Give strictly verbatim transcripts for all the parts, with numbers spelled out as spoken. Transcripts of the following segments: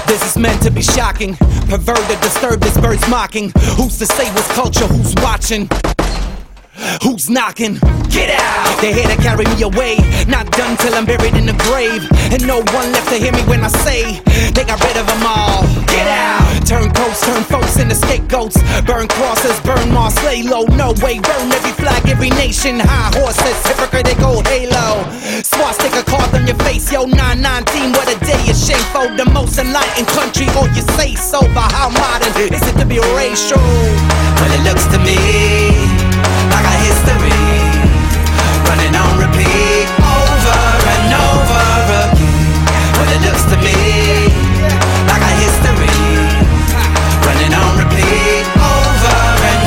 This is meant to be shocking. Perverted, disturbed, this bird's mocking. Who's to say what's culture? Who's watching? Who's knocking? Get out! They're here to carry me away. Not done till I'm buried in the grave. And no one left to hear me when I say they got rid of them all. Get out! Turn coats, turn folks into scapegoats. Burn crosses, burn Mars, lay low. No way, burn every flag, every nation. High horses, hypocrite, gold halo. Swastika carved on your face, yo. nine nineteen, what a day is shameful. The most enlightened country, or you say so. But how modern is it to be racial? Well, it looks to me like a history running on repeat over and over again. Well, it looks to me like a history running on repeat over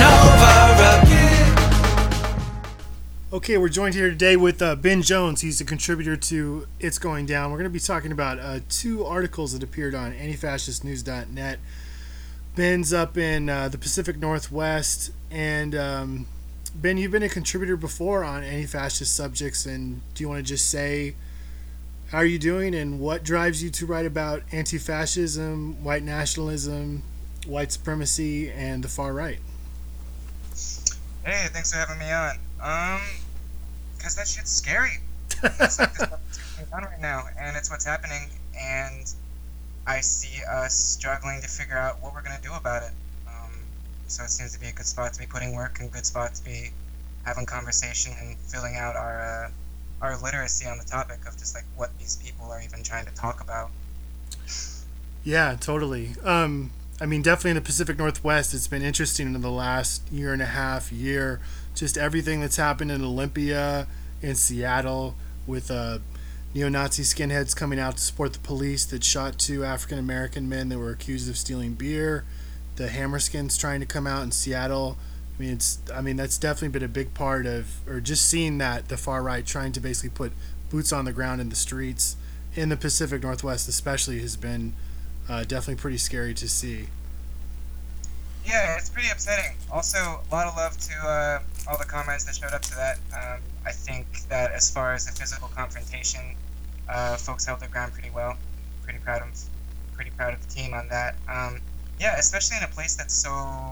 and over again. Okay, we're joined here today with uh, Ben Jones. He's a contributor to It's Going Down. We're going to be talking about uh, two articles that appeared on anti fascist news dot net. Ben's up in uh, the Pacific Northwest, and um, Ben, you've been a contributor before on anti-fascist subjects, and do you want to just say how are you doing and what drives you to write about anti-fascism, white nationalism, white supremacy, and the far right? Hey, thanks for having me on. Um, because that shit's scary. It's like this stuff going on right now, and it's what's happening, and I see us struggling to figure out what we're going to do about it. So it seems to be a good spot to be putting work and a good spot to be having conversation and filling out our uh, our literacy on the topic of just like what these people are even trying to talk about. Yeah, totally. Um, I mean, definitely in the Pacific Northwest, it's been interesting in the last year and a half, year, just everything that's happened in Olympia, in Seattle, with uh, neo-Nazi skinheads coming out to support the police that shot two African-American men that were accused of stealing beer. The Hammerskins trying to come out in Seattle. I mean, it's. I mean, that's definitely been a big part of, or just seeing that the far right trying to basically put boots on the ground in the streets in the Pacific Northwest, especially, has been uh, definitely pretty scary to see. Yeah, it's pretty upsetting. Also, a lot of love to uh, all the comments that showed up to that. Um, I think that as far as the physical confrontation, uh, folks held their ground pretty well. Pretty proud of, pretty proud of the team on that. Um, Yeah, especially in a place that's so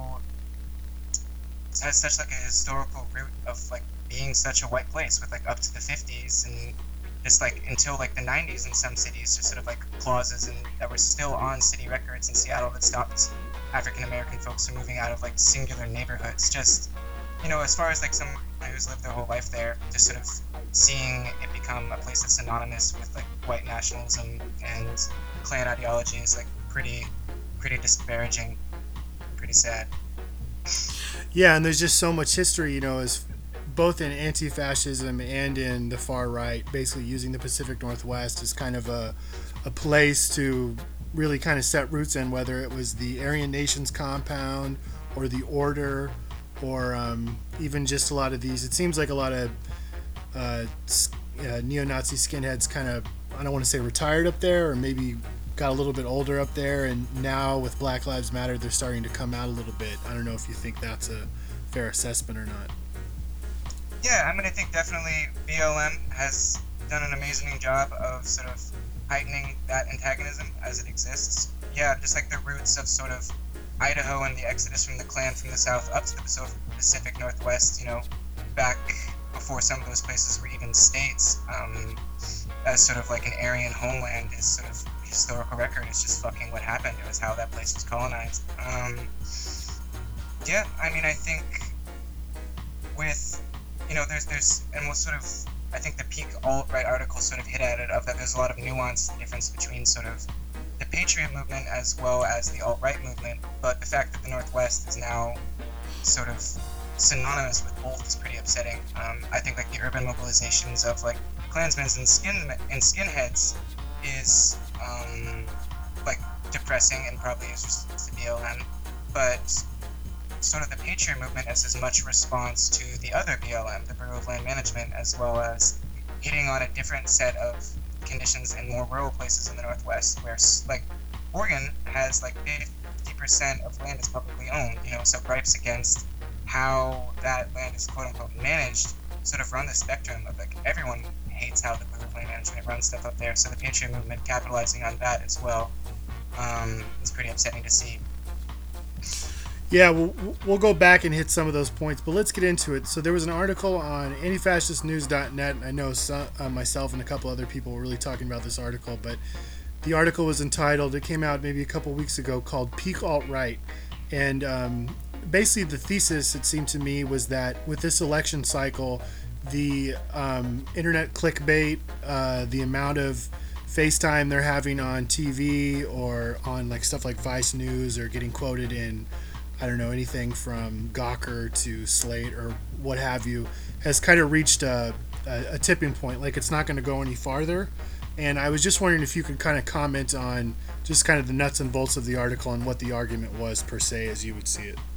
has such like a historical root of like being such a white place with like up to the fifties and just like until like the nineties in some cities, just sort of like clauses and that were still on city records in Seattle that stopped African American folks from moving out of like singular neighborhoods. Just, you know, as far as like someone who's lived their whole life there, just sort of seeing it become a place that's synonymous with like white nationalism and Klan ideology is like pretty pretty disparaging, pretty sad. Yeah, and there's just so much history, you know, as both in anti-fascism and in the far right, basically using the Pacific Northwest as kind of a a place to really kind of set roots in, whether it was the Aryan Nations compound or the Order or um, even just a lot of these. It seems like a lot of uh, uh, neo-Nazi skinheads kind of, I don't want to say retired up there, or maybe got a little bit older up there, and now with Black Lives Matter, they're starting to come out a little bit. I don't know if you think that's a fair assessment or not. Yeah, I mean, I think definitely B L M has done an amazing job of sort of heightening that antagonism as it exists. Yeah, just like the roots of sort of Idaho and the exodus from the Klan from the south up to the Pacific Northwest, you know, back before some of those places were even states, um, as sort of like an Aryan homeland is sort of historical record. It's just fucking what happened. It was how that place was colonized. Um, yeah, I mean, I think with, you know, there's, there's, and we'll sort of, I think the peak alt-right article sort of hit at it, of that there's a lot of nuance, the difference between sort of the Patriot movement as well as the alt-right movement, but the fact that the Northwest is now sort of synonymous with both is pretty upsetting. Um, I think like the urban mobilizations of like Klansmen and skin and skinheads is um, like depressing and probably is response to B L M, but sort of the Patriot movement as as much response to the other B L M, the Bureau of Land Management, as well as hitting on a different set of conditions in more rural places in the Northwest, where like Oregon has like fifty percent of land is publicly owned, you know, so gripes against how that land is quote unquote managed sort of run the spectrum of like everyone hates how the Bureau of Land Management runs stuff up there, so the Patriot movement capitalizing on that as well. Um, it's pretty upsetting to see. Yeah, we'll, we'll go back and hit some of those points, but let's get into it. So there was an article on anti fascist news dot net. I know some, uh, myself and a couple other people were really talking about this article, but the article was entitled, it came out maybe a couple weeks ago, called Peak Alt-Right. And um, basically the thesis, it seemed to me, was that with this election cycle, the um, internet clickbait, uh, the amount of FaceTime they're having on T V or on like stuff like Vice News or getting quoted in, I don't know, anything from Gawker to Slate or what have you, has kind of reached a, a, a tipping point. Like it's not going to go any farther. And I was just wondering if you could kind of comment on just kind of the nuts and bolts of the article and what the argument was per se as you would see it.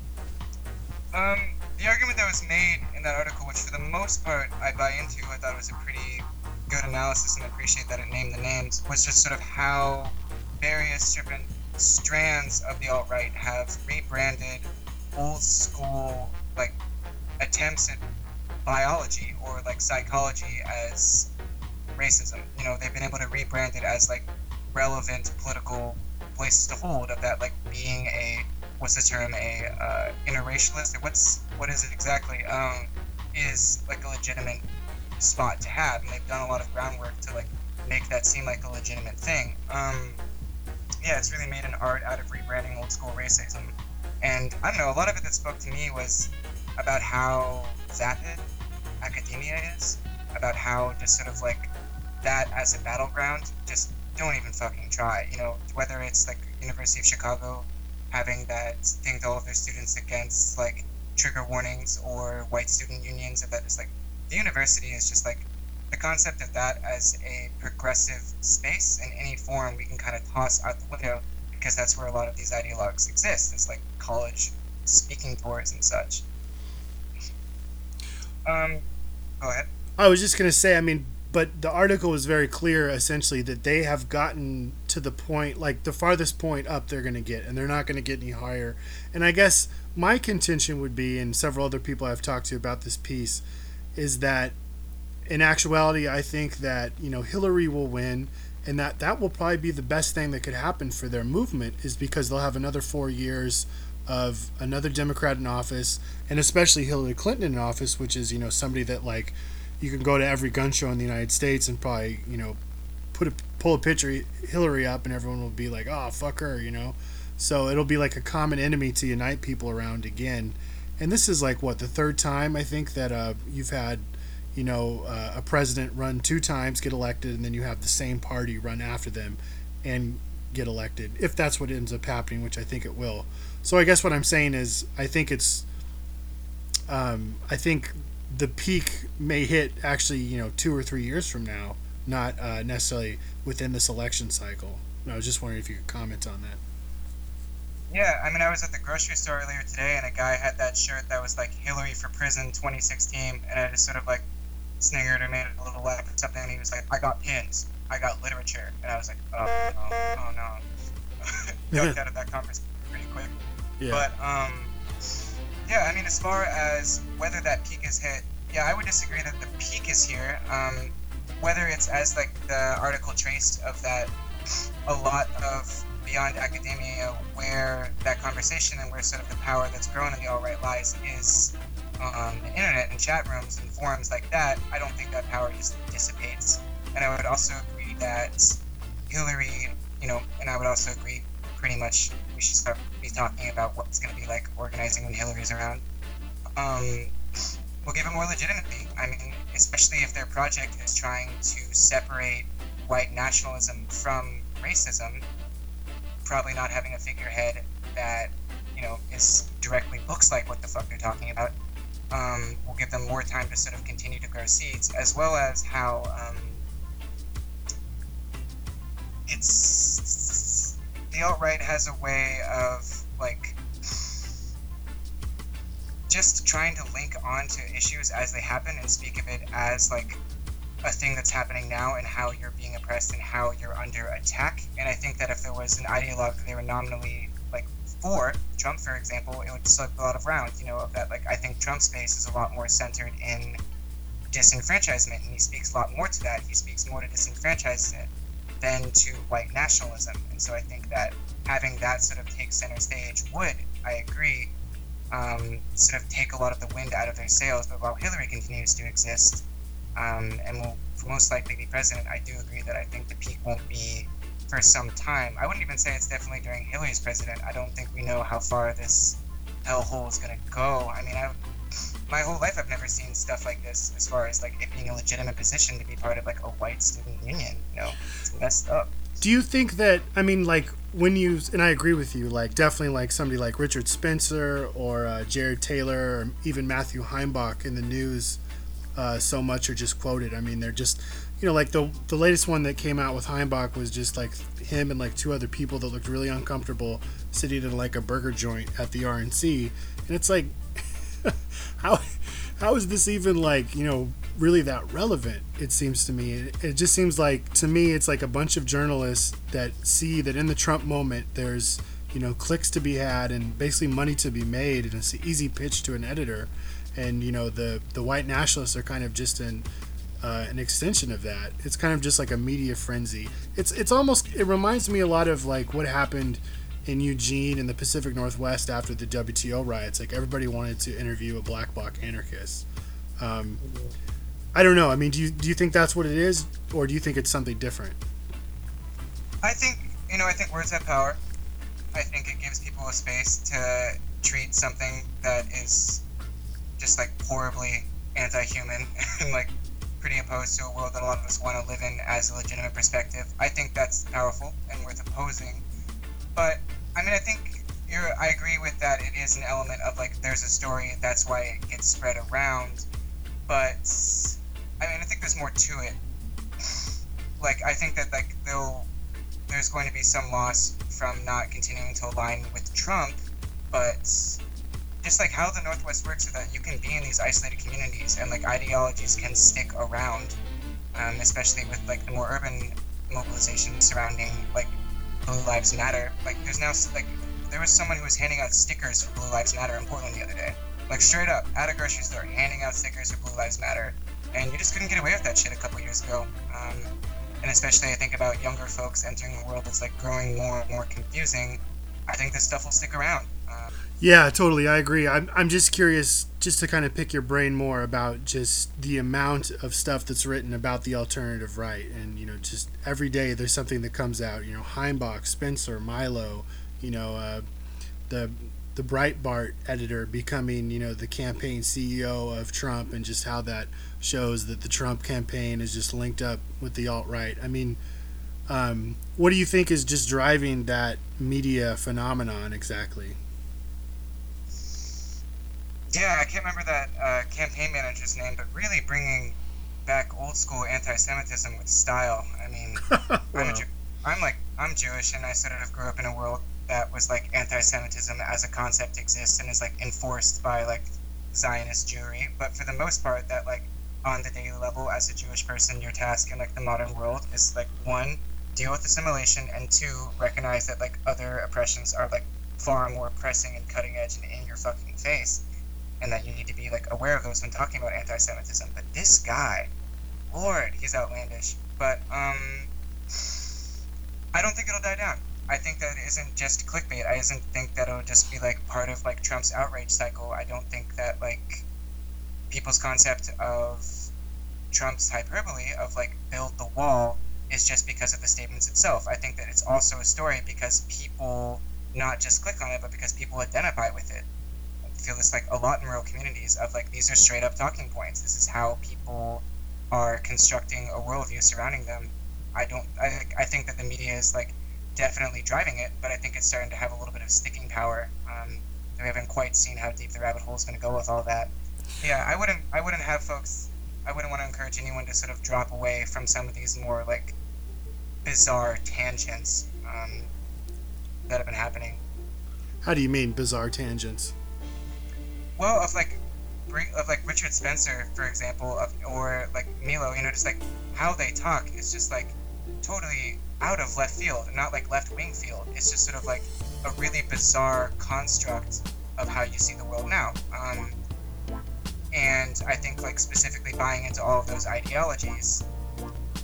Um, the argument that was made in that article, which for the most part I buy into, I thought it was a pretty good analysis and I appreciate that it named the names, was just sort of how various different strands of the alt-right have rebranded old school like attempts at biology or like psychology as racism. You know, they've been able to rebrand it as like relevant political places to hold, of that like being a, what's the term, a uh, interracialist, or what's what is it exactly, um is like a legitimate spot to have, and they've done a lot of groundwork to like make that seem like a legitimate thing. um Yeah, it's really made an art out of rebranding old school racism. And I don't know, a lot of it that spoke to me was about how vapid academia is, about how just sort of like that as a battleground, just don't even fucking try. You know, whether it's like University of Chicago having that thing to all of their students against like trigger warnings or white student unions, of that is like, the university is just like, the concept of that as a progressive space in any form we can kind of toss out the window, because that's where a lot of these ideologues exist. It's like college speaking tours and such. Um, go ahead. I was just going to say, I mean, but the article was very clear essentially that they have gotten to the point, like the farthest point up they're going to get, and they're not going to get any higher. And I guess my contention would be, and several other people I've talked to about this piece, is that in actuality, I think that, you know, Hillary will win, and that that will probably be the best thing that could happen for their movement, is because they'll have another four years of another Democrat in office, and especially Hillary Clinton in office, which is, you know, somebody that like you can go to every gun show in the United States and probably, you know, put a pull a picture of Hillary up and everyone will be like, oh, fuck her, you know. So it'll be like a common enemy to unite people around again. And this is like what, the third time I think that uh, you've had, you know, uh, a president run two times, get elected, and then you have the same party run after them and get elected, if that's what ends up happening, which I think it will. So I guess what I'm saying is I think it's um, I think the peak may hit actually, you know, two or three years from now, not uh, necessarily within this election cycle. And I was just wondering if you could comment on that. Yeah, I mean, I was at the grocery store earlier today, and a guy had that shirt that was like Hillary for Prison twenty sixteen, and I just sort of like sniggered or made a little laugh or something, and he was like, I got pins, I got literature, and I was like, oh no, oh no. Ducked out of that conversation pretty quick. Yeah. But, um, yeah, I mean, as far as whether that peak is hit, yeah, I would disagree that the peak is here. Um, whether it's as like the article traced of that, a lot of beyond academia, where that conversation and where sort of the power that's grown in the alt-right lies is on the internet and chat rooms and forums like that. I don't think that power just dissipates. And I would also agree that Hillary, you know, and I would also agree pretty much we should start be talking about what's going to be like organizing when Hillary's around. Um, we'll give it more legitimacy. I mean, especially if their project is trying to separate white nationalism from racism, probably not having a figurehead that, you know, is directly looks like what the fuck they're talking about. Um, we'll give them more time to sort of continue to grow seeds, as well as how um, it's the alt-right has a way of like just trying to link on to issues as they happen and speak of it as like a thing that's happening now and how you're being oppressed and how you're under attack. And I think that if there was an ideologue that they were nominally like for, Trump for example, it would slip a lot of rounds, you know, of that. Like, I think Trump's base is a lot more centered in disenfranchisement, and he speaks a lot more to that. He speaks more to disenfranchisement than to white nationalism. And so I think that having that sort of take center stage would, I agree, um, sort of take a lot of the wind out of their sails. But while Hillary continues to exist um, and will most likely be president, I do agree that I think the peak won't be for some time. I wouldn't even say it's definitely during Hillary's president. I don't think we know how far this hellhole is going to go. I mean, I, my whole life I've never seen stuff like this as far as like it being a legitimate position to be part of like a white student union. You know, it's messed up. Do you think that, I mean, like, when you, and I agree with you, like, definitely like somebody like Richard Spencer or uh, Jared Taylor or even Matthew Heimbach in the news uh, so much are just quoted. I mean, they're just, you know, like the the latest one that came out with Heimbach was just like him and like two other people that looked really uncomfortable sitting in like a burger joint at the R N C. And it's like, how how is this even like, you know, really that relevant? It seems to me. It, it just seems like, to me, it's like a bunch of journalists that see that in the Trump moment there's, you know, clicks to be had and basically money to be made, and it's an easy pitch to an editor. And, you know, the the white nationalists are kind of just an uh, an extension of that. It's kind of just like a media frenzy. It's it's almost, it reminds me a lot of like what happened in Eugene in the Pacific Northwest after the W T O riots. Like, everybody wanted to interview a black bloc anarchist. Um, I don't know. I mean, do you do you think that's what it is, or do you think it's something different? I think, you know, I think words have power. I think it gives people a space to treat something that is just like horribly anti-human and like pretty opposed to a world that a lot of us want to live in as a legitimate perspective. I think that's powerful and worth opposing. But I mean, I think you're, I agree with that. It is an element of like, there's a story, that's why it gets spread around. But I mean, I think there's more to it. Like, I think that like they'll, there's going to be some loss from not continuing to align with Trump, but just like how the Northwest works, so that you can be in these isolated communities and like ideologies can stick around, um, especially with like the more urban mobilization surrounding like Blue Lives Matter. Like, there's now like there was someone who was handing out stickers for Blue Lives Matter in Portland the other day, like straight up at a grocery store, handing out stickers for Blue Lives Matter, and you just couldn't get away with that shit a couple years ago. Um, and especially I think about younger folks entering a world that's like growing more and more confusing. I think this stuff will stick around. Um, Yeah, totally. I agree. I'm, I'm just curious, just to kind of pick your brain more about just the amount of stuff that's written about the alternative right. And, you know, just every day there's something that comes out, you know, Heimbach, Spencer, Milo, you know, uh, the the Breitbart editor becoming, you know, the campaign C E O of Trump, and just how that shows that the Trump campaign is just linked up with the alt-right. I mean, um, what do you think is just driving that media phenomenon exactly? Yeah, I can't remember that uh, campaign manager's name, but really bringing back old school anti-Semitism with style. I mean, wow. I'm, a Jew- I'm like I'm Jewish, and I sort of grew up in a world that was like anti-Semitism as a concept exists and is like enforced by like Zionist Jewry. But for the most part, that like on the daily level, as a Jewish person, your task in like the modern world is like, one, deal with assimilation, and two, recognize that like other oppressions are like far more pressing and cutting edge and in your fucking face, and that you need to be like aware of those when talking about anti-Semitism. But this guy, Lord, he's outlandish. But um, I don't think it'll die down. I think that it isn't just clickbait. I doesn't think that it'll just be like part of like Trump's outrage cycle. I don't think that like people's concept of Trump's hyperbole of like build the wall is just because of the statements itself. I think that it's also a story because people not just click on it, but because people identify with it. I feel this like a lot in rural communities of like, these are straight up talking points. This is how people are constructing a worldview surrounding them. I don't, I, I think that the media is like definitely driving it, but I think it's starting to have a little bit of sticking power. Um, we haven't quite seen how deep the rabbit hole is going to go with all that. Yeah, I wouldn't, I wouldn't have folks, I wouldn't want to encourage anyone to sort of drop away from some of these more like bizarre tangents um, that have been happening. How do you mean bizarre tangents? Well, of like, of like Richard Spencer, for example, of, or like Milo, you know, just like how they talk is just like totally out of left field, not like left wing field. It's just sort of like a really bizarre construct of how you see the world now. Um, and I think like specifically buying into all of those ideologies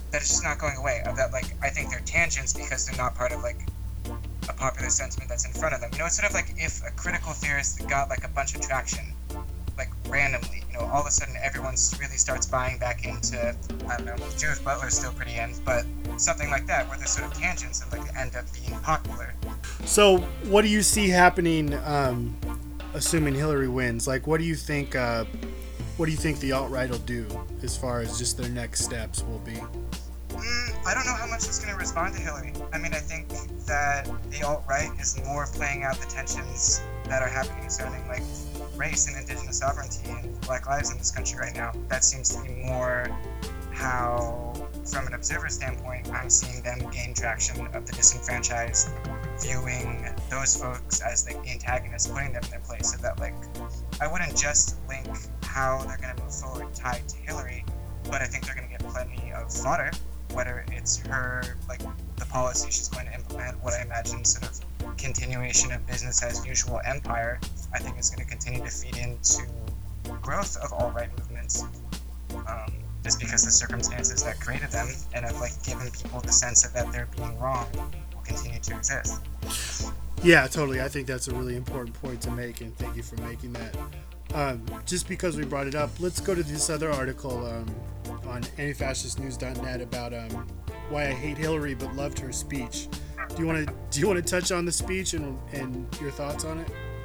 that it's just not going away. Of that, like, I think they're tangents because they're not part of like a popular sentiment that's in front of them. You know, it's sort of like if a critical theorist got like a bunch of traction, like randomly, you know, all of a sudden everyone really starts buying back into, I don't know, Judith Butler's still pretty in, but something like that, where there's sort of tangents and like end up being popular. So, what do you see happening, um, assuming Hillary wins? Like, what do you think? Uh, what do you think the alt-right will do as far as just their next steps will be? Mm, I don't know how much it's going to respond to Hillary. I mean, I think that the alt-right is more playing out the tensions that are happening surrounding like race and indigenous sovereignty and Black lives in this country right now. That seems to be more how, from an observer standpoint, I'm seeing them gain traction of the disenfranchised, viewing those folks as like the antagonists, putting them in their place. So that like, I wouldn't just link how they're going to move forward tied to Hillary, but I think they're going to get plenty of fodder, whether it's her, like the policy she's going to implement, what I imagine sort of continuation of business as usual empire, I think is going to continue to feed into growth of alt-right movements. Um, just because the circumstances that created them and have like given people the sense of that they're being wrong will continue to exist. Yeah, totally. I think that's a really important point to make, and thank you for making that. Um, just because we brought it up, let's go to this other article um, on anti fascist news dot net about um, why I hate Hillary but loved her speech. Do you want to do you want to touch on the speech and and your thoughts on it?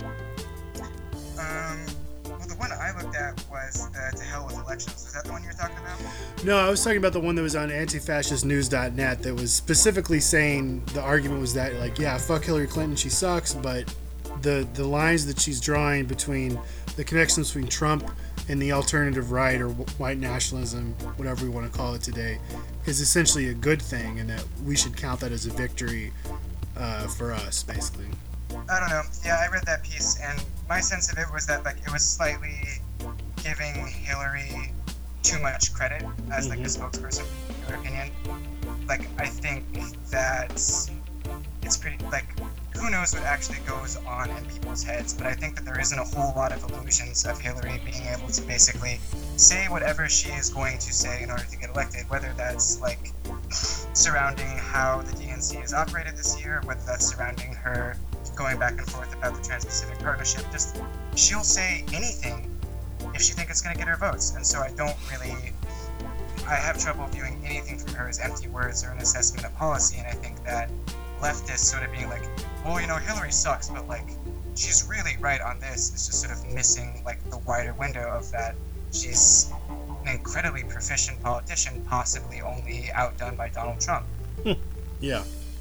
Um, well, the one I looked at was the To Hell with Elections. Was that the one you were talking about? No, I was talking about the one that was on anti fascist news dot net that was specifically saying the argument was that, like, yeah, fuck Hillary Clinton, she sucks, but the the lines that she's drawing between the connections between Trump and the alternative right or white nationalism, whatever we want to call it today, is essentially a good thing, and that we should count that as a victory uh, for us, basically. I don't know. Yeah, I read that piece, and my sense of it was that like it was slightly giving Hillary too much credit as like Mm-hmm. a spokesperson, in your opinion. Like, I think that it's pretty like who knows what actually goes on in people's heads, but I think that there isn't a whole lot of illusions of Hillary being able to basically say whatever she is going to say in order to get elected, whether that's like surrounding how the D N C is operated this year, whether that's surrounding her going back and forth about the Trans-Pacific Partnership. Just she'll say anything if she thinks it's going to get her votes, and so I don't really I have trouble viewing anything from her as empty words or an assessment of policy, and I think that leftists sort of being like, well, you know, Hillary sucks, but like she's really right on this, is just sort of missing like the wider window of that she's an incredibly proficient politician, possibly only outdone by Donald Trump. Yeah.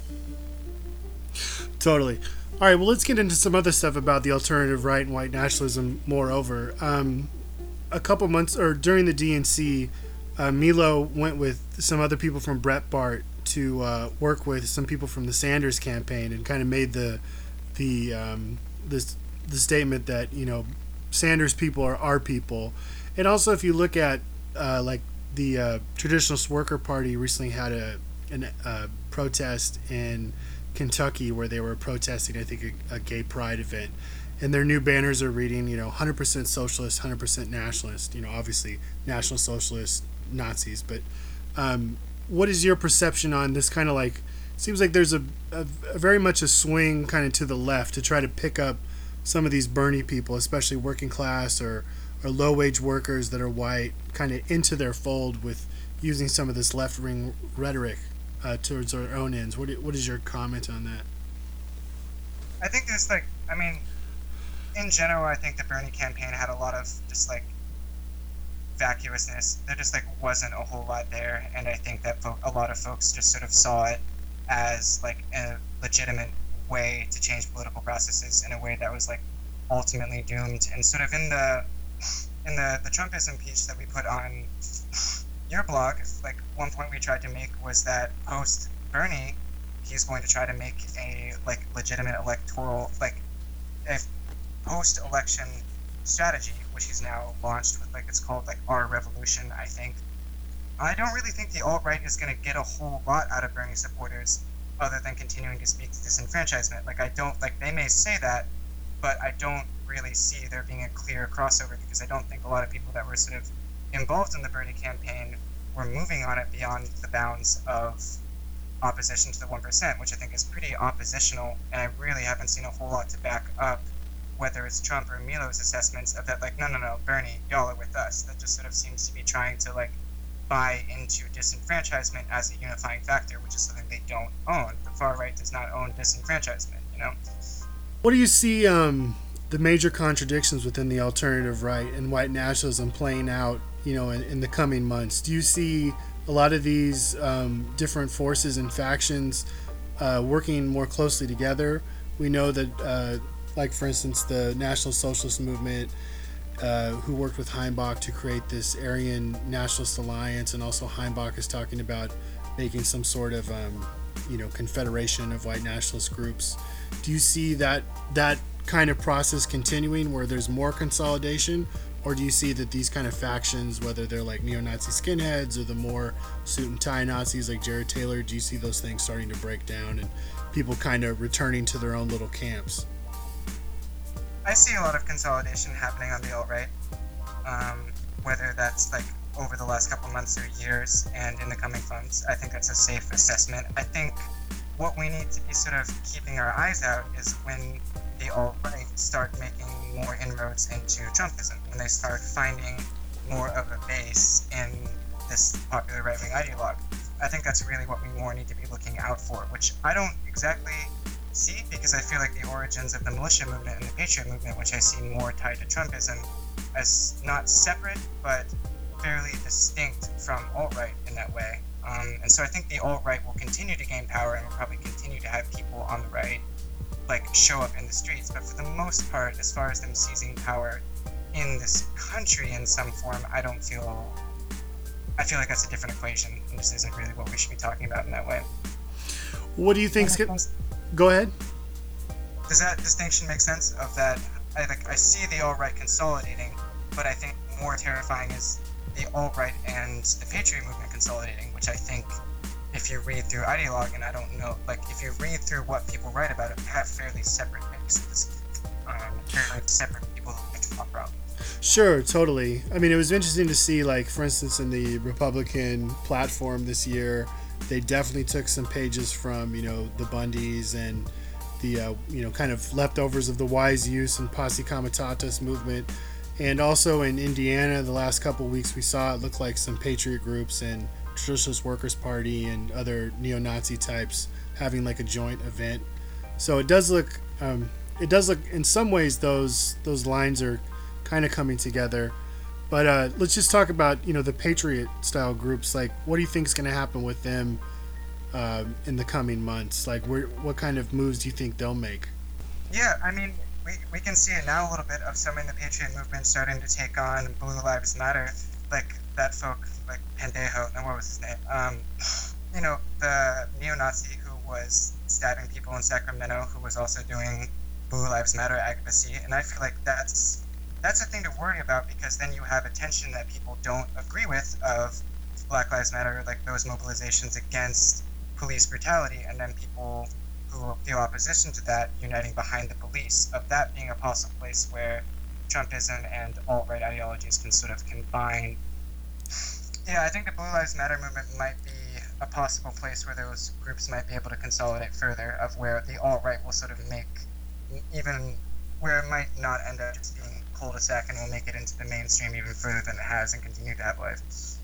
Totally. All right, well, let's get into some other stuff about the alternative right and white nationalism, moreover. Um, a couple months, or during the D N C, uh, Milo went with some other people from Breitbart to uh, work with some people from the Sanders campaign and kind of made the the um, this the statement that, you know, Sanders people are our people. And also, if you look at uh, like the uh, Traditionalist Worker Party recently had a an, uh, protest in Kentucky where they were protesting, I think, a, a gay pride event, and their new banners are reading, you know, one hundred percent socialist, one hundred percent nationalist. You know, obviously National Socialist Nazis, but um, what is your perception on this kind of like? Seems like there's a, a, a very much a swing kind of to the left to try to pick up some of these Bernie people, especially working class or or low wage workers that are white, kind of into their fold with using some of this left wing rhetoric uh, towards their own ends. What what is your comment on that? I think there's like, I mean, in general, I think the Bernie campaign had a lot of just like vacuousness. There just like wasn't a whole lot there, and I think that fo- a lot of folks just sort of saw it as like a legitimate way to change political processes in a way that was like ultimately doomed. And sort of in the in the the Trumpism piece that we put on your blog, like one point we tried to make was that post Bernie, he's going to try to make a like legitimate electoral, like a post election strategy, which he's now launched with, like, it's called like Our Revolution, I think. I don't really think the alt-right is going to get a whole lot out of Bernie supporters other than continuing to speak to disenfranchisement. Like, I don't, like, they may say that, but I don't really see there being a clear crossover, because I don't think a lot of people that were sort of involved in the Bernie campaign we're moving on it beyond the bounds of opposition to the one percent, which I think is pretty oppositional, and I really haven't seen a whole lot to back up whether it's Trump or Milo's assessments of that, like, no, no, no, Bernie, y'all are with us. That just sort of seems to be trying to, like, buy into disenfranchisement as a unifying factor, which is something they don't own. The far right does not own disenfranchisement, you know? What do you see um, the major contradictions within the alternative right and white nationalism playing out, you know, in, in the coming months? Do you see a lot of these um, different forces and factions uh, working more closely together? We know that, uh, like, for instance, the National Socialist Movement, uh, who worked with Heimbach to create this Aryan Nationalist Alliance, and also Heimbach is talking about making some sort of, um, you know, confederation of white nationalist groups. Do you see that that kind of process continuing where there's more consolidation? Or do you see that these kind of factions, whether they're like neo-Nazi skinheads or the more suit and tie Nazis like Jared Taylor, do you see those things starting to break down and people kind of returning to their own little camps? I see a lot of consolidation happening on the alt-right, um, whether that's like over the last couple months or years and in the coming months. I think that's a safe assessment. I think what we need to be sort of keeping our eyes out is when the alt-right start making more inroads into Trumpism, when they start finding more of a base in this popular right-wing ideologue. I think that's really what we more need to be looking out for, which I don't exactly see, because I feel like the origins of the militia movement and the patriot movement, which I see more tied to Trumpism, as not separate, but fairly distinct from alt-right in that way. Um, and so I think the alt-right will continue to gain power and will probably continue to have people on the right like show up in the streets, but for the most part, as far as them seizing power in this country in some form, I don't feel I feel like that's a different equation, and this isn't really what we should be talking about in that way. What do you think? Go ahead. Does that distinction make sense? Of that, I like I see the alt-right consolidating, but I think more terrifying is the alt-right and the patriot movement consolidating, which I think, if you read through ideologue, and I don't know, like, if you read through what people write about it, have fairly separate bases, um, fairly separate people who talk about. Sure, totally. I mean, it was interesting to see, like, for instance, in the Republican platform this year, they definitely took some pages from, you know, the Bundys and the, uh, you know, kind of leftovers of the Wise Use and Posse Comitatus movement. And also in Indiana, the last couple of weeks we saw it looked like some patriot groups and Traditionalist Workers' Party and other neo-Nazi types having like a joint event. So it does look, um, it does look in some ways those those lines are kind of coming together. But uh, let's just talk about, you know, the patriot style groups. Like, what do you think is going to happen with them uh, in the coming months? Like, where, what kind of moves do you think they'll make? Yeah, I mean, we we can see it now a little bit of some in the patriot movement starting to take on Blue Lives Matter, like that folk. Like Pendejo, and what was his name? Um, you know, the neo-Nazi who was stabbing people in Sacramento, who was also doing Blue Lives Matter advocacy, and I feel like that's that's a thing to worry about, because then you have a tension that people don't agree with of Black Lives Matter, like those mobilizations against police brutality, and then people who feel opposition to that uniting behind the police, of that being a possible place where Trumpism and alt-right ideologies can sort of combine. Yeah, I think the Blue Lives Matter movement might be a possible place where those groups might be able to consolidate further, of where the alt-right will sort of make, even where it might not end up just being cul-de-sac and will make it into the mainstream even further than it has and continue to have life.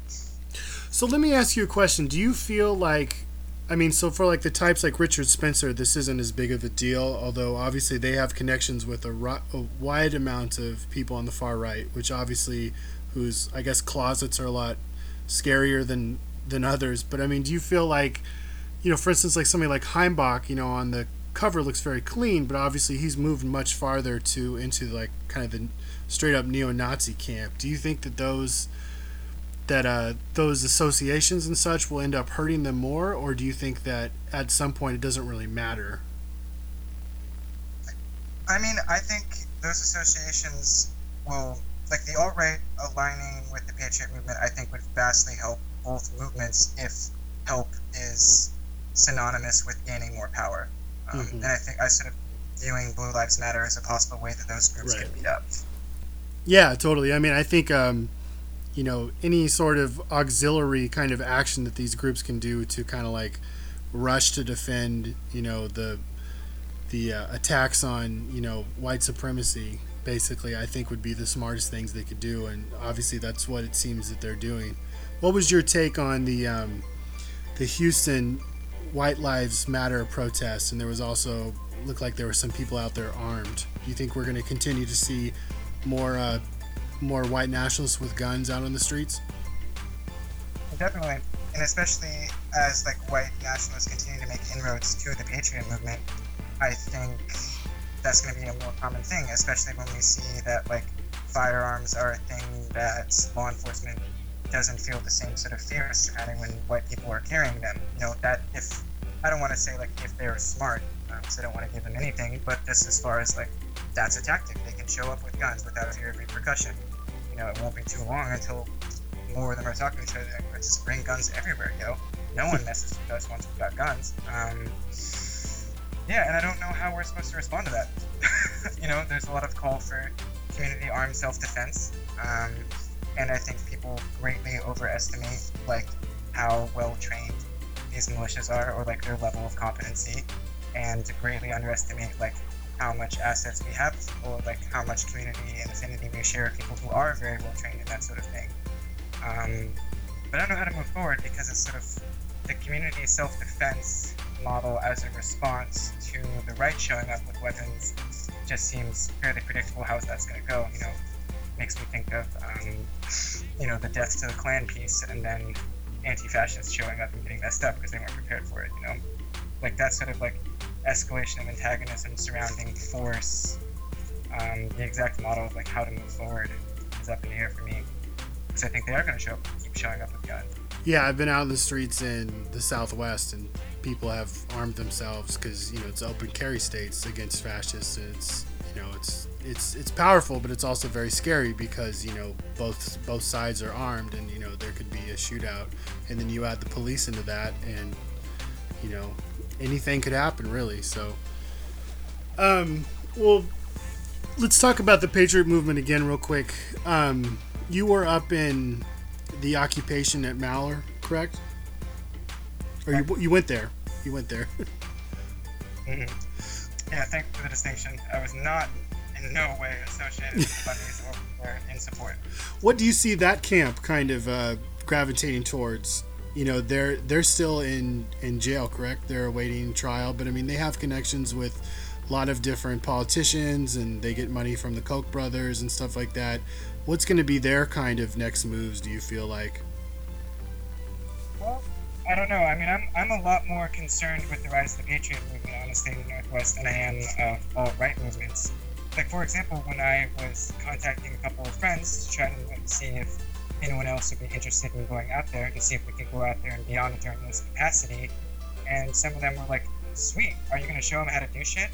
So let me ask you a question. Do you feel like, I mean, so for like the types like Richard Spencer, this isn't as big of a deal, although obviously they have connections with a, a wide amount of people on the far right, which obviously, whose, I guess, closets are a lot scarier than than others. But I mean, do you feel like, you know, for instance, like somebody like Heimbach, you know, on the cover looks very clean, but obviously he's moved much farther to into like kind of the straight up neo-Nazi camp. Do you think that those that uh those associations and such will end up hurting them more, or do you think that at some point it doesn't really matter? I mean, I think those associations will, like the alt-right aligning with the patriot movement, I think would vastly help both movements if help is synonymous with gaining more power. Um, mm-hmm. And I think I sort of viewing Blue Lives Matter as a possible way that those groups right. can meet up. Yeah, totally. I mean, I think, um, you know, any sort of auxiliary kind of action that these groups can do to kind of like rush to defend, you know, the the uh, attacks on, you know, white supremacy, basically, I think would be the smartest things they could do. And obviously that's what it seems that they're doing. What was your take on the um, the Houston White Lives Matter protests? And there was also, looked like there were some people out there armed. Do you think we're going to continue to see more uh, more white nationalists with guns out on the streets? Definitely. And especially as like white nationalists continue to make inroads to the Patriot movement, I think that's going to be a more common thing, especially when we see that like firearms are a thing that law enforcement doesn't feel the same sort of fear surrounding when white people are carrying them. You know, that if, I don't want to say like if they're smart, because um, I don't want to give them anything, but just as far as like, that's a tactic. They can show up with guns without fear of repercussion. You know, it won't be too long until more of them are talking to each other. Let's just bring guns everywhere, yo. No one messes with us once we've got guns. Um, yeah, and I don't know how we're supposed to respond to that. You know, there's a lot of call for community armed self-defense, um, and I think people greatly overestimate like how well trained these militias are, or like their level of competency, and greatly underestimate like how much assets we have, or like how much community and affinity we share with people who are very well trained in that sort of thing. Um, but I don't know how to move forward because it's sort of the community self-defense model as a response to the right showing up with weapons just seems fairly predictable how that's going to go. You know, makes me think of, um, you know, the death to the Klan piece, and then anti-fascists showing up and getting messed up because they weren't prepared for it, you know? Like that sort of like escalation of antagonism surrounding force, um, the exact model of like how to move forward is up in the air for me. Because I think they are going to show keep showing up with guns. Yeah, I've been out in the streets in the Southwest, and people have armed themselves because, you know, it's open carry states against fascists. And it's, you know, it's it's it's powerful, but it's also very scary because, you know, both both sides are armed, and, you know, there could be a shootout, and then you add the police into that, and, you know, anything could happen really. So, um, well, let's talk about the Patriot movement again real quick. Um, you were up in the occupation at Malheur, correct? Or you you went there? You went there. Mm-hmm. Yeah, thank you for the distinction. I was not in no way associated with buddies or in support. What do you see that camp kind of uh, gravitating towards? You know, they're they're still in, in jail, correct? They're awaiting trial, but I mean, they have connections with a lot of different politicians, and they get money from the Koch brothers and stuff like that. What's going to be their kind of next moves, do you feel like? Well, I don't know. I mean, I'm I'm a lot more concerned with the rise of the Patriot movement, honestly, in the Northwest than I am of alt-right movements. Like, for example, when I was contacting a couple of friends to try to see if anyone else would be interested in going out there to see if we could go out there and be on a journalist capacity, and some of them were like, sweet, are you going to show them how to do shit?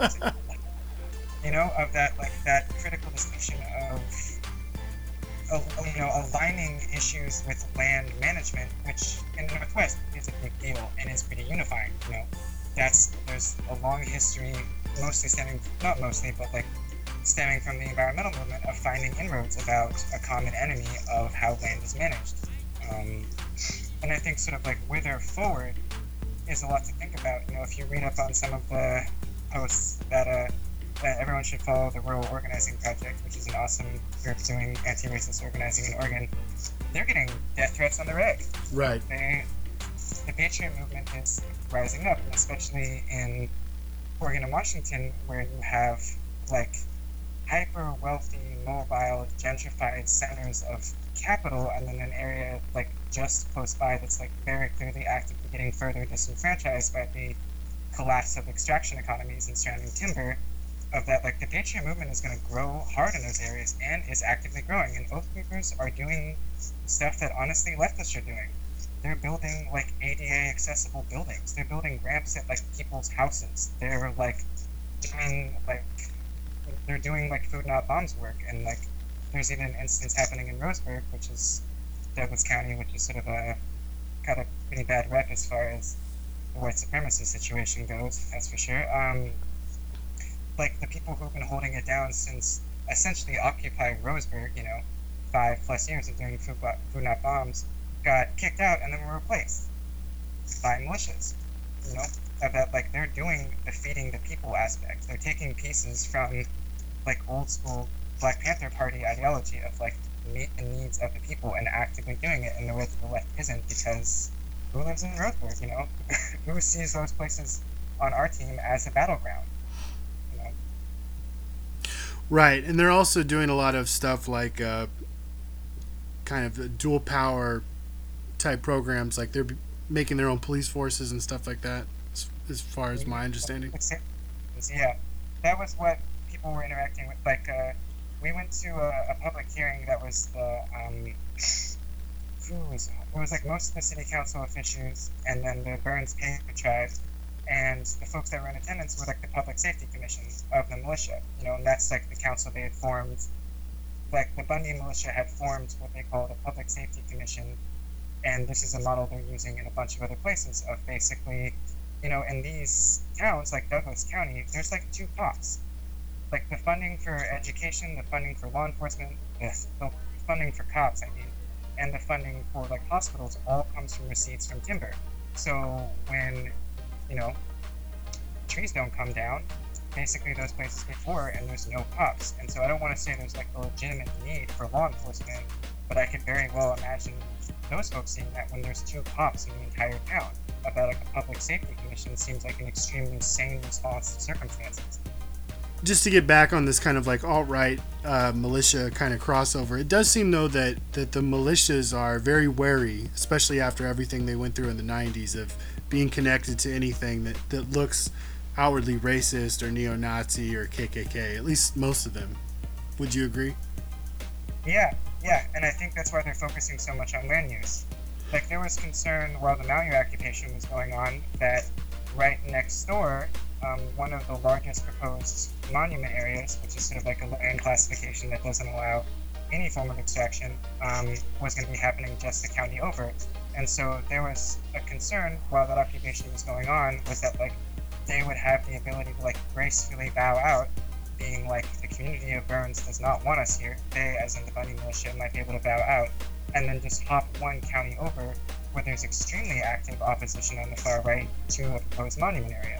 You know, of that, like, that critical distinction of, of, you know, aligning issues with land management, which in the Northwest is a big deal and is pretty unifying. You know, that's, there's a long history, mostly stemming, not mostly, but like stemming from the environmental movement of finding inroads about a common enemy of how land is managed. Um, and I think sort of like whither forward is a lot to think about. You know, if you read up on some of the posts that uh, that everyone should follow, the Rural Organizing Project, which is an awesome group doing anti-racist organizing in Oregon, they're getting death threats on the reg. Right. They, the Patriot movement is rising up, and especially in Oregon and Washington, where you have like hyper wealthy, mobile, gentrified centers of capital, and then an area like just close by that's like very clearly actively getting further disenfranchised by the collapse of extraction economies and surrounding timber. Of that, like the Patriot movement is going to grow hard in those areas and is actively growing. And Oath Keepers are doing stuff that honestly leftists are doing. They're building like A D A accessible buildings. They're building ramps at like people's houses. They're like doing like they're doing like food not bombs work. And like there's even an instance happening in Roseburg, which is Douglas County, which is sort of a got a pretty bad rep as far as the white supremacy situation goes. That's for sure. Um, like the people who've been holding it down since essentially Occupy Roseburg, you know, five plus years of doing food, food not bombs got kicked out and then were replaced by militias. You know, about like they're doing the feeding the people aspect. They're taking pieces from like old school Black Panther Party ideology of like meet the needs of the people and actively doing it in the way that the left isn't, because who lives in Roseburg, you know? Who sees those places on our team as a battleground? You know? Right, and they're also doing a lot of stuff like uh, kind of dual power type programs, like they're making their own police forces and stuff like that, as, as far as my understanding. Yeah, that was what people were interacting with. Like, uh, we went to a, a public hearing that was the, um, who was it? It was like most of the city council officials and then the Burns Paper tribe, and the folks that were in attendance were like the public safety commission of the militia, you know, and that's like the council they had formed. Like the Bundy militia had formed what they called a public safety commission, and this is a model they're using in a bunch of other places of basically, you know, in these towns like Douglas County, there's like two pots. Like the funding for education, the funding for law enforcement, the, the funding for cops, I mean, and the funding for like hospitals all comes from receipts from timber. So when, you know, trees don't come down, basically those places get poor and there's no cops. And so I don't want to say there's like a legitimate need for law enforcement, but I could very well imagine those folks seeing that when there's two cops in the entire town. About like a public safety commission seems like an extremely sane response to circumstances. Just to get back on this kind of like alt-right uh, militia kind of crossover, it does seem though that, that the militias are very wary, especially after everything they went through in the nineties, of being connected to anything that, that looks outwardly racist or neo-Nazi or K K K, at least most of them. Would you agree? Yeah, yeah, and I think that's why they're focusing so much on land use. Like there was concern while the Maui occupation was going on that right next door, Um, one of the largest proposed monument areas, which is sort of like a land classification that doesn't allow any form of extraction, um, was going to be happening just a county over. And so there was a concern while that occupation was going on, was that like they would have the ability to like gracefully bow out, being like the community of Burns does not want us here. They, as in the Bundy militia, might be able to bow out, and then just hop one county over where there's extremely active opposition on the far right to a proposed monument area.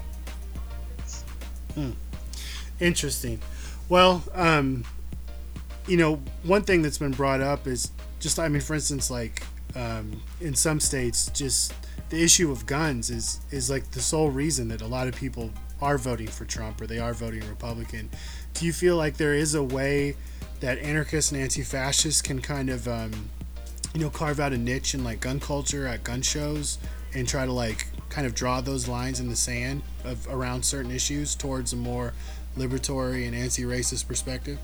Hmm. Interesting. Well, um, you know, one thing that's been brought up is just, I mean, for instance, like um, in some states, just the issue of guns is, is like the sole reason that a lot of people are voting for Trump or they are voting Republican. Do you feel like there is a way that anarchists and anti-fascists can kind of, um, you know, carve out a niche in like gun culture at gun shows and try to like kind of draw those lines in the sand of around certain issues towards a more liberatory and anti-racist perspective?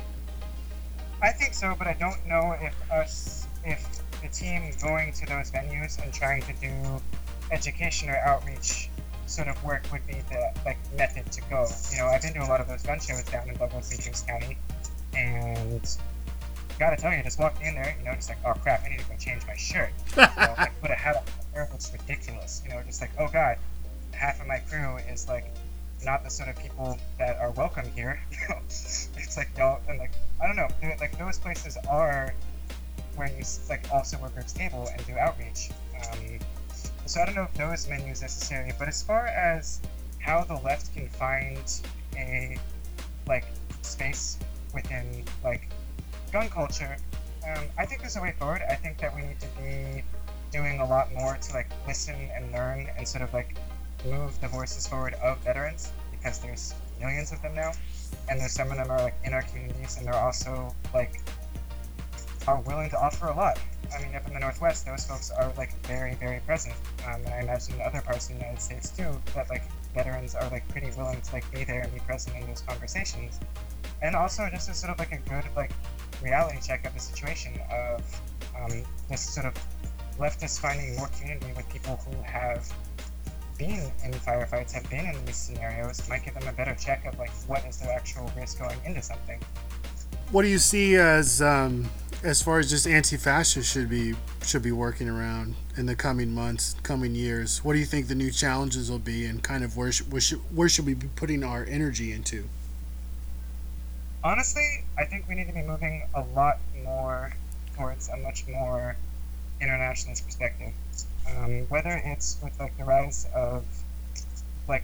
I think so, but I don't know if us, if the team going to those venues and trying to do education or outreach sort of work would be the like method to go. You know, I've been to a lot of those gun shows down in Douglas and Kings County, and gotta tell you, just walking in there, you know, just like, oh crap, I need to go change my shirt. You know, like put a hat on. It looks ridiculous. You know, just like, oh god, half of my crew is like not the sort of people that are welcome here. You know, it's like y'all, and like I don't know, like those places are where you like also work groups table and do outreach. Um, so I don't know if those menus necessarily, but as far as how the left can find a like space within like gun culture, um, I think there's a way forward. I think that we need to be doing a lot more to like listen and learn and sort of like move the voices forward of veterans, because there's millions of them now, and there's some of them are like in our communities, and they're also like are willing to offer a lot. I mean, up in the Northwest, those folks are like very, very present, um, and I imagine in other parts of the United States too, that like veterans are like pretty willing to like be there and be present in those conversations, and also just as sort of like a good like reality check of the situation of um, this sort of leftist finding more community with people who have been in firefights, have been in these scenarios, might give them a better check of like what is their actual risk going into something. What do you see as um, as far as just anti-fascists should be should be working around in the coming months, coming years? What do you think the new challenges will be, and kind of where sh- where, should, where should we be putting our energy into? Honestly, I think we need to be moving a lot more towards a much more internationalist perspective. Um, whether it's with like the rise of like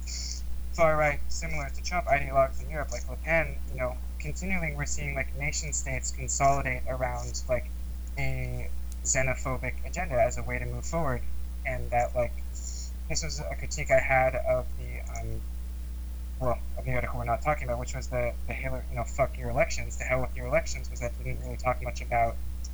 far right, similar to Trump ideologues in Europe, like Le Pen, you know, continually we're seeing like nation states consolidate around like a xenophobic agenda as a way to move forward, and that like this was a critique I had of the um, well of the article we're not talking about, which was the the Hillary, you know, fuck your elections, to hell with your elections, was that they didn't really talk much about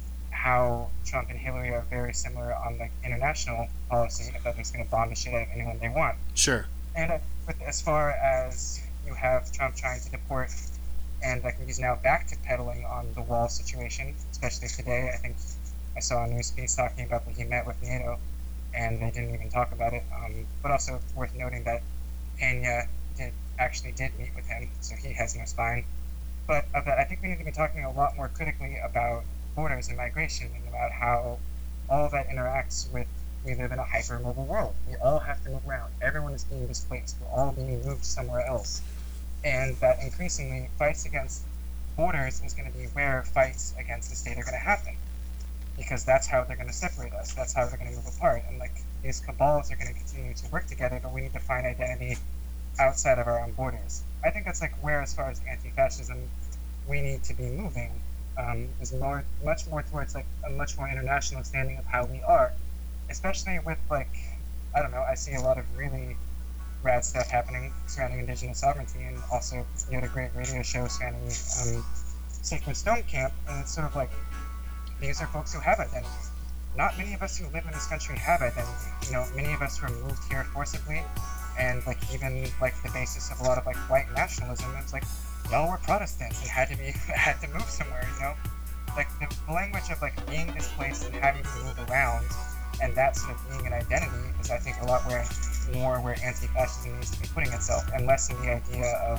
how Trump and Hillary are very similar on like international policy, that they're just going to bomb the shit out of anyone they want. Sure. And uh, with, as far as you have Trump trying to deport, and like he's now back to peddling on the wall situation, especially today. I think I saw a news piece talking about that he met with NATO, and they didn't even talk about it. Um, but also worth noting that Pena did actually did meet with him, so he has no spine. But uh, but I think we need to be talking a lot more critically about borders and migration, and about how all of that interacts with, we live in a hyper-mobile world. We all have to move around. Everyone is being displaced. We're all being moved somewhere else. And that increasingly fights against borders is going to be where fights against the state are going to happen. Because that's how they're going to separate us. That's how they're going to move apart. And like these cabals are going to continue to work together, but we need to find identity outside of our own borders. I think that's like where, as far as anti-fascism, we need to be moving. Um, is more, much more towards like a much more international understanding of how we are, especially with like, I don't know, I see a lot of really rad stuff happening surrounding indigenous sovereignty, and also you had a great radio show surrounding um, Sacred Stone Camp, and it's sort of like, these are folks who have identity. Not many of us who live in this country have identity. You know, many of us were moved here forcibly, and like even like the basis of a lot of like white nationalism, it's like, y'all were Protestants and had to be had to move somewhere, you know? Like the, the language of like being displaced and having to move around, and that sort of being an identity is, I think, a lot where more where anti-fascism needs to be putting itself, and less in the idea of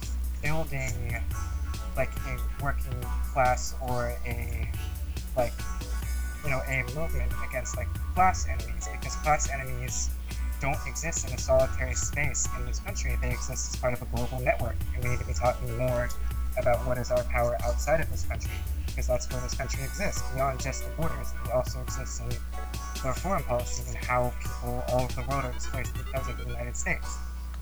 building like a working class or a like you know a movement against like class enemies, because class enemies don't exist in a solitary space in this country. They exist as part of a global network, and we need to be talking more about what is our power outside of this country, because that's where this country exists, beyond just the borders. It also exists in our foreign policy and how people all over the world are displaced because of the United States.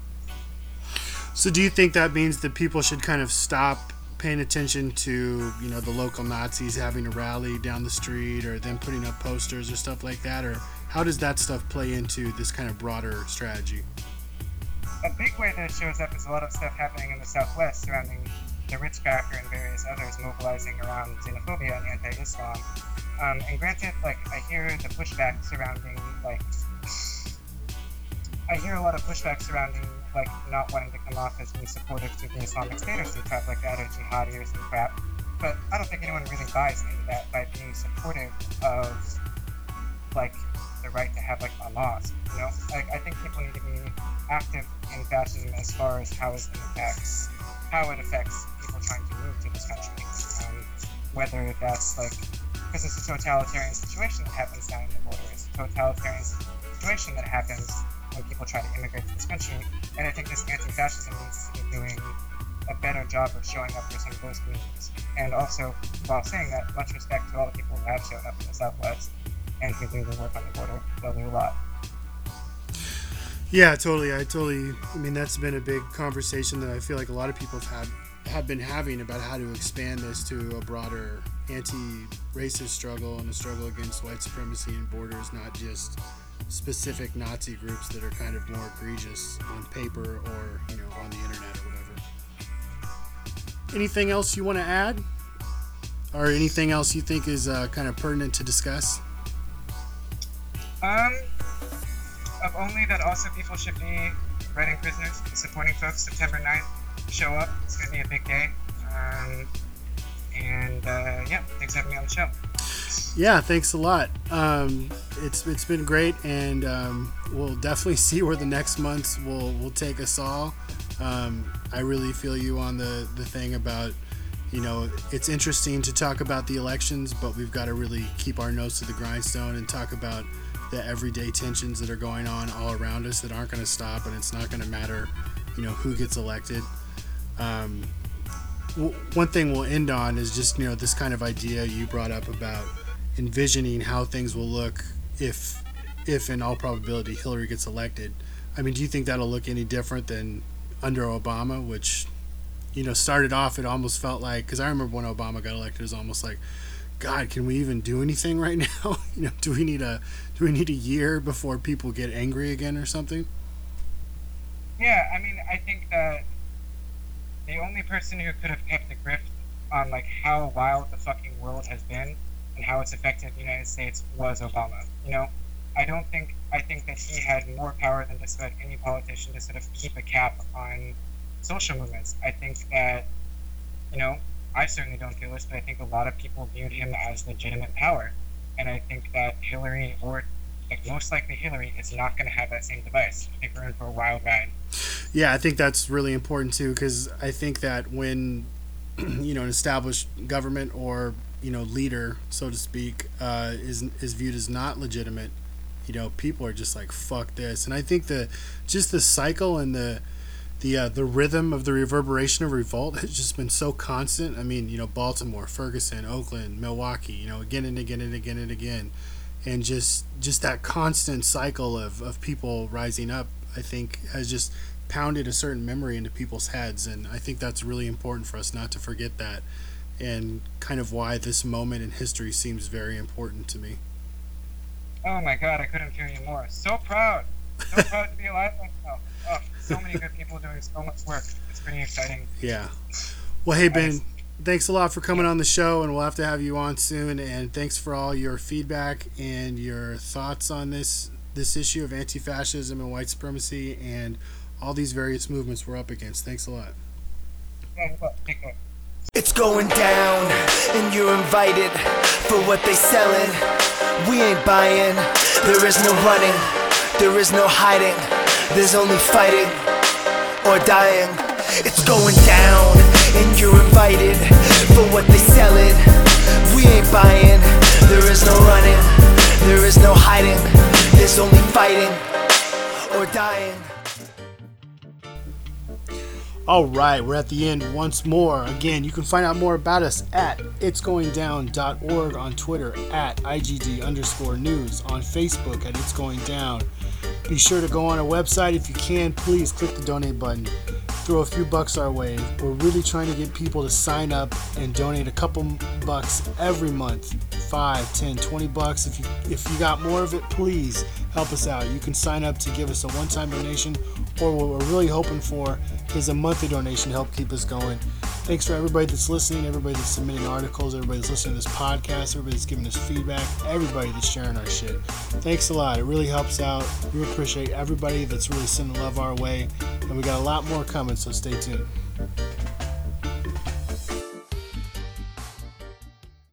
So do you think that means that people should kind of stop paying attention to, you know, the local Nazis having a rally down the street, or them putting up posters or stuff like that? Or how does that stuff play into this kind of broader strategy? A big way that it shows up is a lot of stuff happening in the Southwest surrounding the Richbacker and various others mobilizing around xenophobia and anti-Islam. Um, and granted, like, I hear the pushback surrounding, like, I hear a lot of pushback surrounding, like, not wanting to come off as being supportive to the Islamic State or some crap like that, or jihadi or some crap. But I don't think anyone really buys into that by being supportive of, like, the right to have like a mosque, you know? Like, I think people need to be active in fascism as far as how it affects how it affects people trying to move to this country. Um, whether that's like, because it's a totalitarian situation that happens down in the border. It's a totalitarian situation that happens when people try to immigrate to this country. And I think this anti-fascism needs to be doing a better job of showing up for some of those communities. And also, while saying that, much respect to all the people who have shown up in the Southwest and continue to work on the border. They'll do a lot. Yeah, totally. I totally. I mean, that's been a big conversation that I feel like a lot of people have had have been having about how to expand this to a broader anti-racist struggle and a struggle against white supremacy and borders, not just specific Nazi groups that are kind of more egregious on paper or, you know, on the internet or whatever. Anything else you want to add, or anything else you think is uh, kind of pertinent to discuss? Um, of only that also people should be writing prisoners, supporting folks. September ninth, show up. It's going to be a big day. Um, and uh, yeah, thanks for having me on the show. Yeah, thanks a lot. Um, it's it's been great, and um, we'll definitely see where the next months will will take us all. Um, I really feel you on the the thing about, you know, it's interesting to talk about the elections, but we've got to really keep our nose to the grindstone and talk about the everyday tensions that are going on all around us that aren't going to stop, and it's not going to matter, you know, who gets elected. Um, w- one thing we'll end on is just, you know, this kind of idea you brought up about envisioning how things will look if, if in all probability Hillary gets elected. I mean, do you think that'll look any different than under Obama, which, you know, started off, it almost felt like, because I remember when Obama got elected, it was almost like, God, can we even do anything right now? You know, do we need a do we need a year before people get angry again or something? Yeah, I mean, I think that the only person who could have kept the grip on like how wild the fucking world has been and how it's affected the United States was Obama. You know, I don't think I think that he had more power than just about any politician to sort of keep a cap on social movements. I think that, you know, I certainly don't feel this, but I think a lot of people viewed him as legitimate power. And I think that Hillary, or like most likely Hillary, is not going to have that same device. I think we're in for a wild ride. Yeah, I think that's really important too, because I think that when, you know, an established government or, you know, leader, so to speak, uh, is is viewed as not legitimate, you know, people are just like, fuck this. And I think the just the cycle and the the uh, the rhythm of the reverberation of revolt has just been so constant. I mean, you know, Baltimore, Ferguson, Oakland, Milwaukee, you know, again and again and again and again, and just just that constant cycle of, of people rising up, I think, has just pounded a certain memory into people's heads. And I think that's really important for us not to forget that, and kind of why this moment in history seems very important to me. Oh my God, I couldn't feel you more. So proud. So proud to be alive right now. Oh, so many good people doing so much work. It's pretty exciting. Yeah. Well, hey, Ben, thanks a lot for coming on the show, and we'll have to have you on soon. And thanks for all your feedback and your thoughts on this this issue of anti-fascism and white supremacy and all these various movements we're up against. Thanks a lot. Yeah, look, take care. It's going down, and you're invited for what they selling. We ain't buying. There is no running. There is no hiding. There's only fighting or dying. It's going down, and you're invited for what they selling. We ain't buying. There is no running. There is no hiding. There's only fighting or dying. All right, we're at the end once more. Again, you can find out more about us at its going down dot org, on Twitter at I G D underscore news, on Facebook at It's Going Down. Be sure to go on our website. If you can, please click the donate button. Throw a few bucks our way. We're really trying to get people to sign up and donate a couple bucks every month. Five, ten, twenty bucks. If you if you got more of it, please help us out. You can sign up to give us a one-time donation, or what we're really hoping for is a monthly donation to help keep us going. Thanks for everybody that's listening, everybody that's submitting articles, everybody that's listening to this podcast, everybody that's giving us feedback, everybody that's sharing our shit. Thanks a lot. It really helps out. We appreciate everybody that's really sending love our way, and we got a lot more coming, so stay tuned.